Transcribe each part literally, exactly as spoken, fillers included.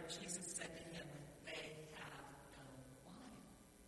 Jesus said to him, "They have no wine."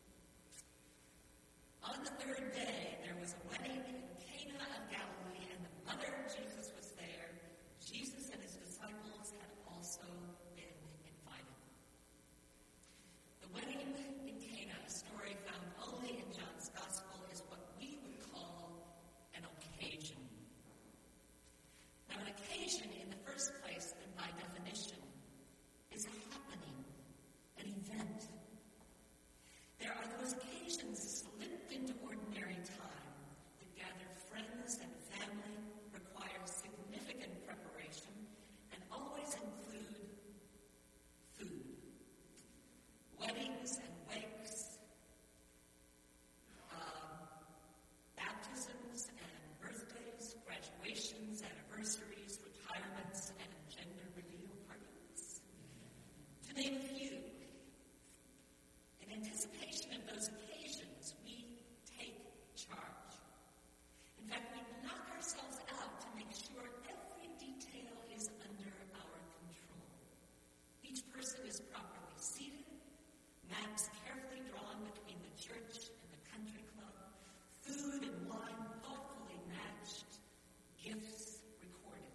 On the third day, there was a wedding in Cana of Galilee, and the mother of Jesus was there. Jesus and his disciples had also been invited. The wedding in Cana, a story found only in John's Gospel, is what we would call an occasion. Now, an occasion, in the first place, and by definition, is a happening, an event. There are those occasions slipped into ordinary time that gather friends and family, require significant preparation, and always include food. Weddings and wakes, um, baptisms and birthdays, graduations, anniversaries, retirements, and gender reveal parties. To name a few. In anticipation of those occasions, we take charge. In fact, we knock ourselves out to make sure every detail is under our control. Each person is properly seated, maps carefully drawn between the church and the country club, food and wine thoughtfully matched, gifts recorded.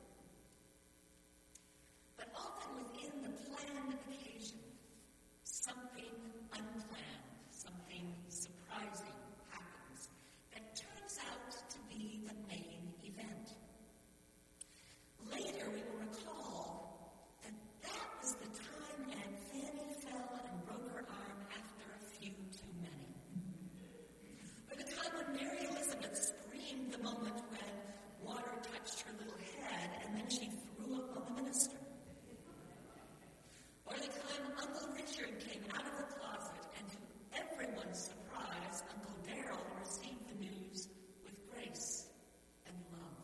But often within the planned occasion, something unplanned, something surprising happens that turns out to be the main event. Later, we will recall that that was the time Aunt Fanny fell and broke her arm after a few too many. Or the time when Mary Elizabeth screamed the moment when water touched her little head and then she threw up on the minister. Or the time Uncle Richard came out of the closet and to everyone's surprise, Uncle Darrell received the news with grace and love.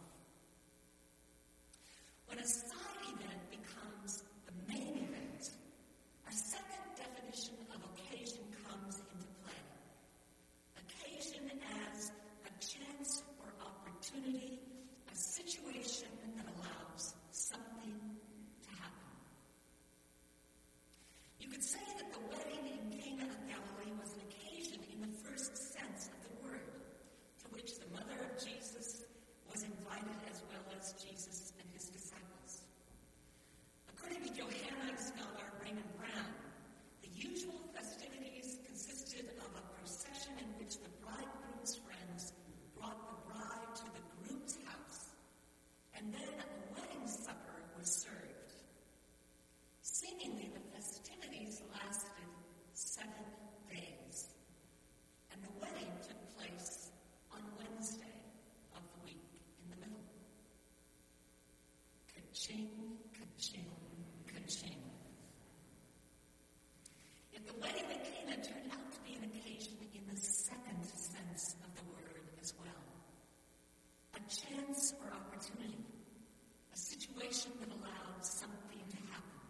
When a side event becomes the main event, a second definition of occasion comes into play. Occasion as a chance or opportunity, a situation that allows something to happen. You could say that the wedding in Cana of Galilee was an occasion in the first sense of the word, to which the mother of Jesus was invited as well as Jesus and his disciples. According to Johanna scholar Raymond Brown, the usual festivities consisted of a procession in which the bridegroom's friends brought the bride to the groom's house, and then a wedding supper was served. Seemingly, the festivities lasted seven days, and the wedding took place on Wednesday of the week in the middle. Ka-ching, ka-ching, ka-ching. Yet the wedding at Cana turned out to be an occasion in the second sense of the word as well. A chance or opportunity, a situation that allowed something to happen.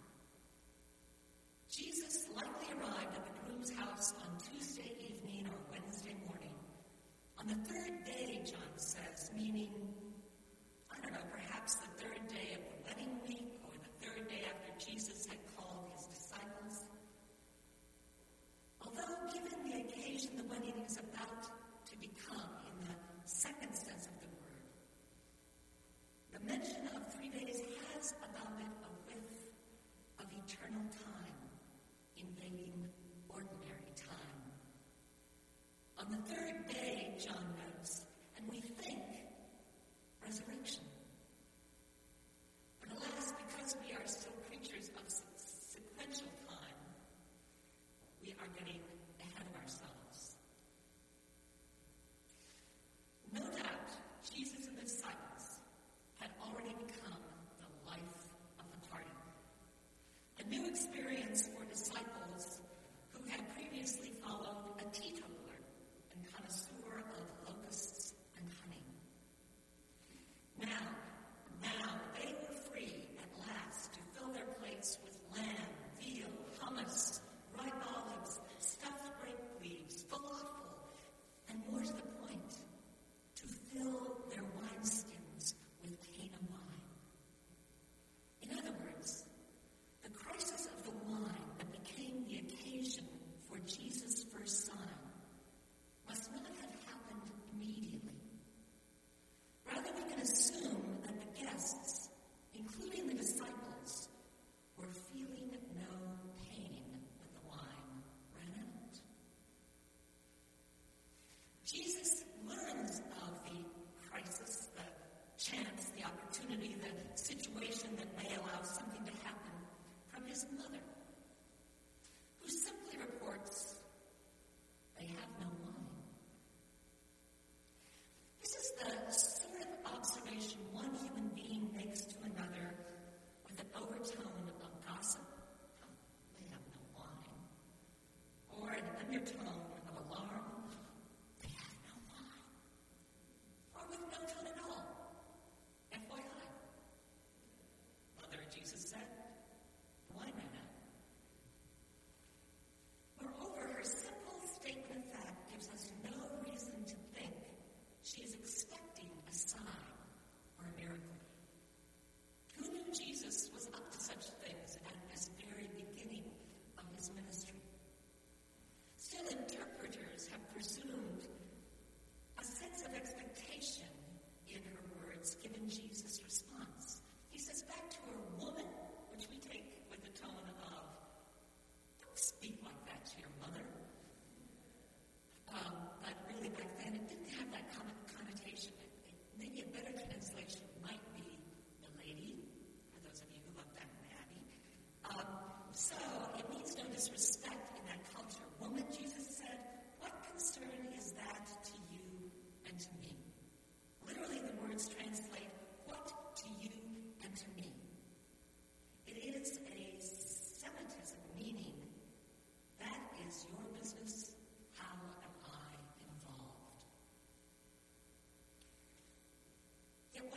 Jesus likely arrived at the groom's house on Tuesday evening or Wednesday morning. On the third day, John says, meaning, I don't know, perhaps the third day of the wedding week or the third day after Jesus had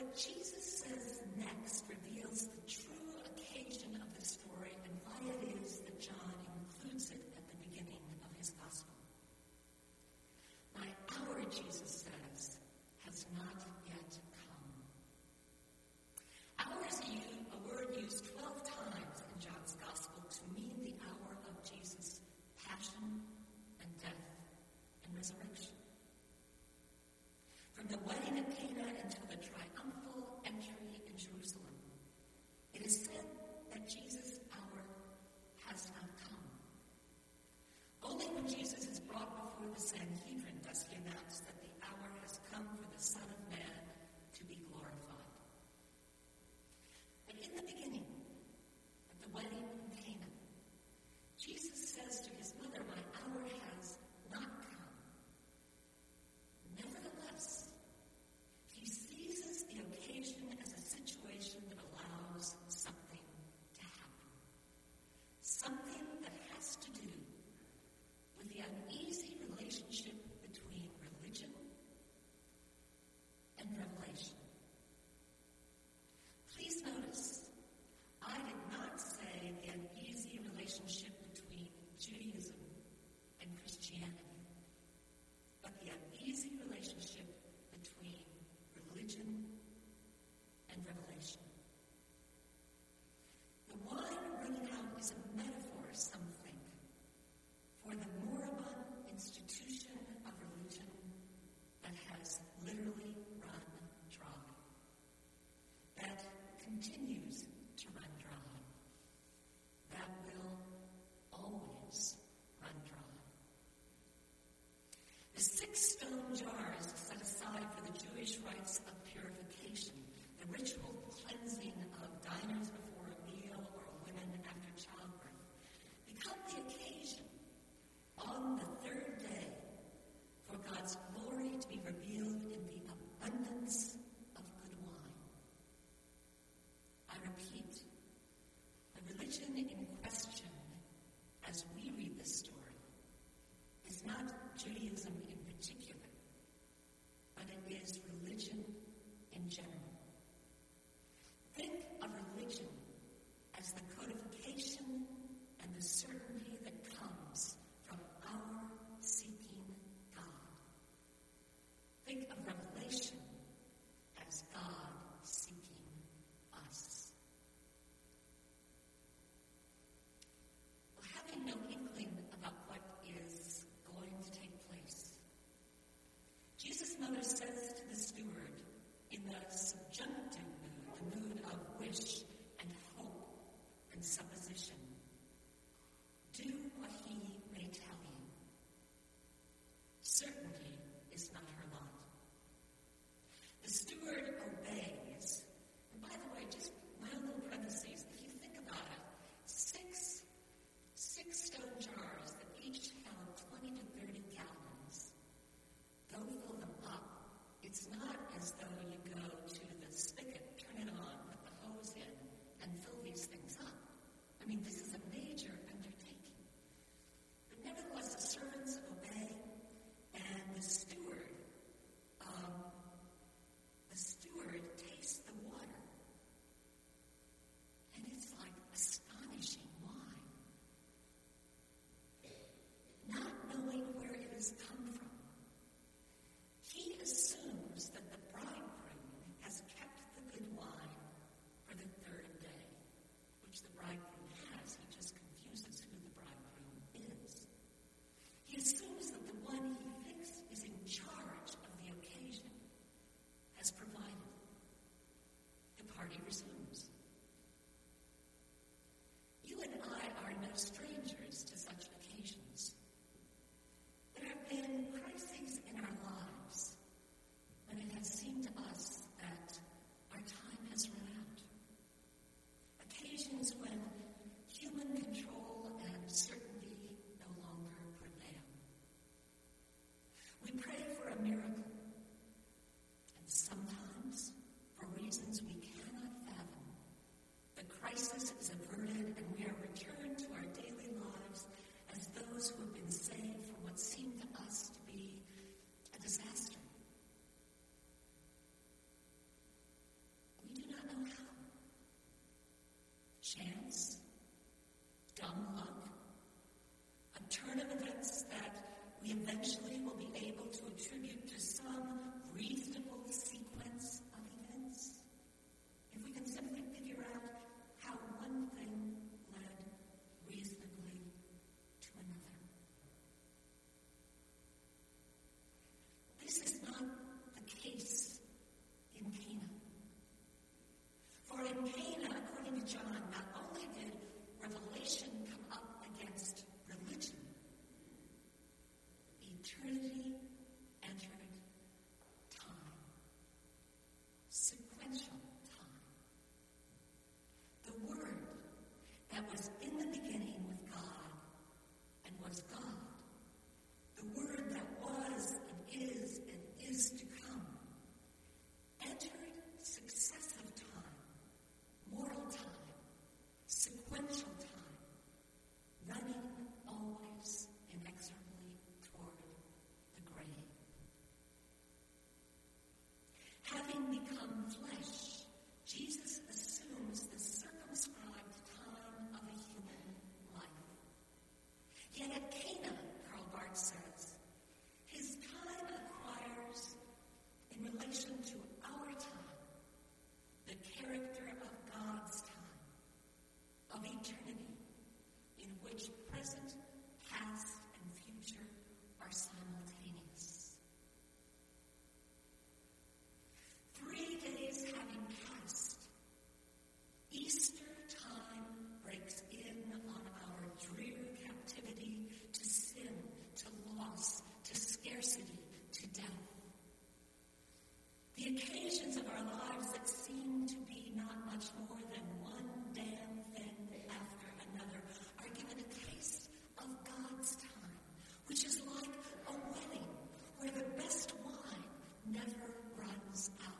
what Jesus says next reveals the true occasion of the story and why it is that John includes it at the beginning of his gospel. My hour, Jesus says, has not yet come. Hour is a word used twelve times in John's gospel to mean the hour of Jesus' passion and death and resurrection. From the wedding at Cana until the triumphal entry chance, dumb luck, a turn of events that we eventually will be able to attribute to some reasonable sequence of events? If we can simply figure out how one thing led reasonably to another. This is not the case in Cana. For in Cana, according to John, not only did revelation come up against religion, eternity entered time. Sequential time. The Word that was in the beginning with God and was God, the Word that was and is and is to come, entered successive time, mortal time, sequential time, running always inexorably toward the grave. Having become flesh, Jesus assumes the circumscribed time of a human life. Yet at Cana, Karl Barth says, his time acquires, in relation to our time, the character of God's time, of eternity, in which present, past, and future are simultaneous. Three days having passed, Easter time breaks in on our drear captivity to sin, to loss, to scarcity, to death. The occasions of our lives that seem to be not much more than one damn thing after another are given a taste of God's time, which is like a wedding where the best wine never runs out.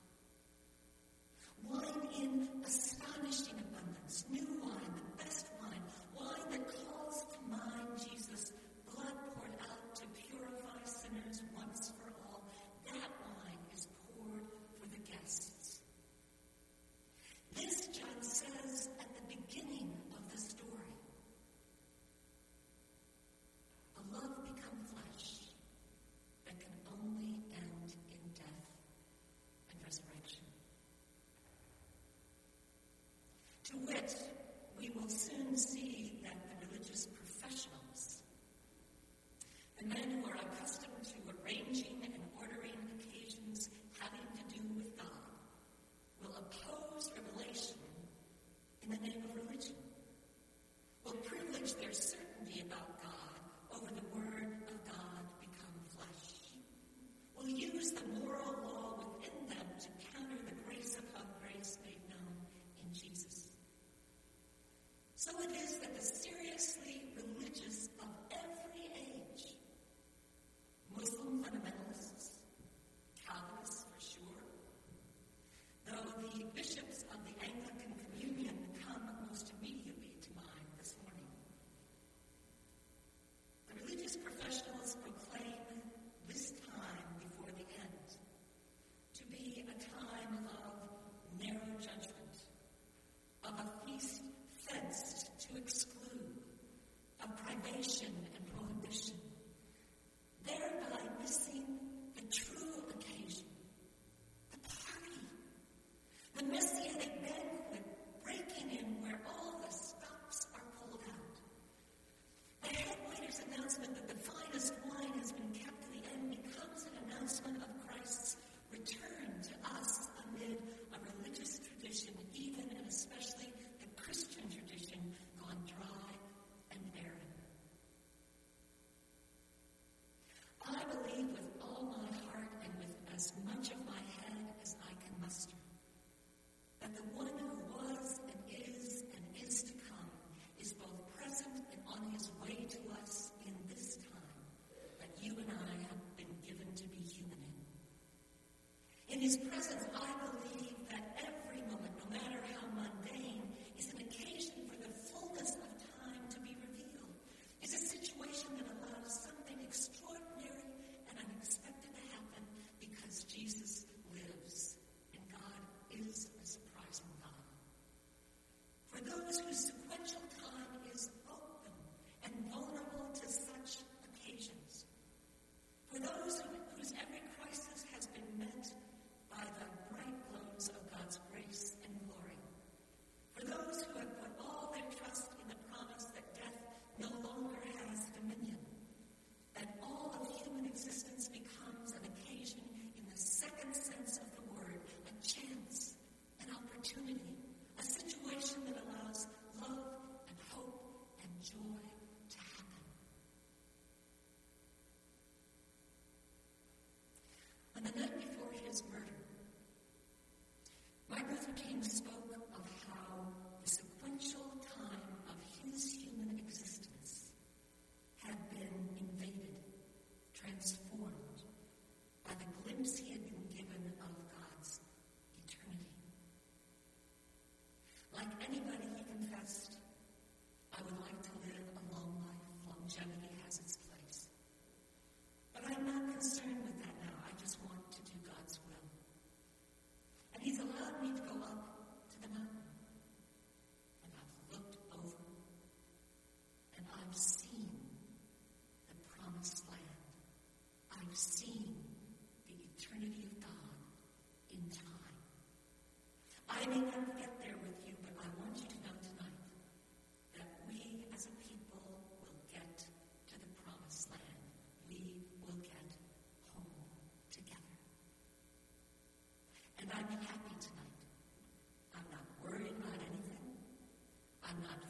Wine in astonishing abundance, new wine, the best wine, wine that calls to mind Jesus' blood poured out to purify sinners once for all. That wine is poured for the guests. This, John says at the beginning of the story. A love become flesh that can only end in death and resurrection. To wit, we will soon see that the religious professionals, the men who are accustomed to arranging and ordering occasions having to do with God, will oppose revelation in the name of religion, will privilege their certainty about God over the Word of God become flesh, will use the moral law within them to counter the grace upon grace made known in Jesus. So it is that the seriously religious of every age, Muslim fundamentalists, Calvinists for sure, though the bishops of the Anglican Communion come most immediately to mind this morning. The religious professionals proclaim this time before the end to be a time of narrow judgment, of a feast fenced to exclude, of privation and prohibition, thereby missing the true occasion, the party, the messianic banquet breaking in where all the stops are pulled out. The head waiter's announcement that the finest wine has been kept to the end becomes an announcement of Christ's return to us amid a religious tradition, even and especially the Christian those whose sequential time is open and vulnerable to such occasions. For those who, whose every crisis has been met by the bright glows of God's grace and glory. For those who have put all their trust in the promise that death no longer has dominion, that all of human existence becomes an occasion in the second sense of the word, a chance, an opportunity, a situation that allows love and hope and joy to happen. On the night before his murder, Martin Luther King spoke of how the sequential time of his human existence had been invaded, transformed by the glimpse he had been given of God's eternity. Like anybody, he confessed, I would like to live a long life. Longevity has its place. But I'm not concerned with that now. I just want to do God's will. And he's allowed me to go up to the mountain. And I've looked over. And I've seen the promised land. I've seen the eternity of God in time. I may not get there with you, but I want you to know tonight that we as a people will get to the promised land. We will get home together. And I'm happy tonight. I'm not worried about anything. I'm not